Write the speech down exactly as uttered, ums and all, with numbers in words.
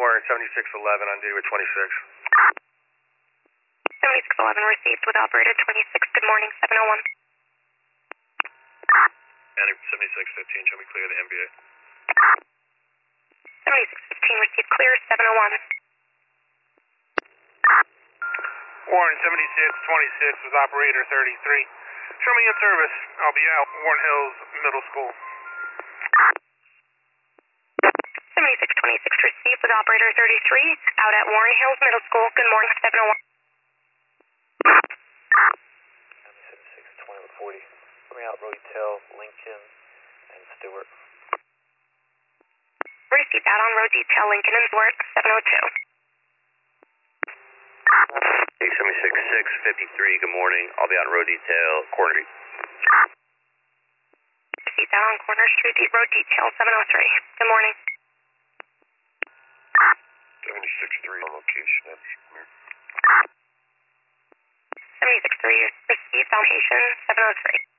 Warren, seventy-six eleven on duty with twenty-six. seventy-six eleven received with operator twenty-six. Good morning, seven oh one. And seventy-six fifteen, show me clear the M B A. seventy-six fifteen received clear, seven oh one. Warren, seventy-six twenty-six with operator thirty-three. Show me in service. I'll be out Warren Hills Middle School. seventy-six twenty-six received with operator thirty-three. Out at Warren Hills Middle School. Good morning, seven oh one. seventy-six twenty with forty. Coming out Rodetail, Lincoln, and Stewart. Received out on road detail, Lincoln and Stewart, seven oh two. Hey, seventy-six six fifty-three, good morning. I'll be on road detail, Corner Street. Received out on Corner Street, road detail, seven oh three. Good morning. seventy-six three on location. seventy-six three received on location, seven oh three.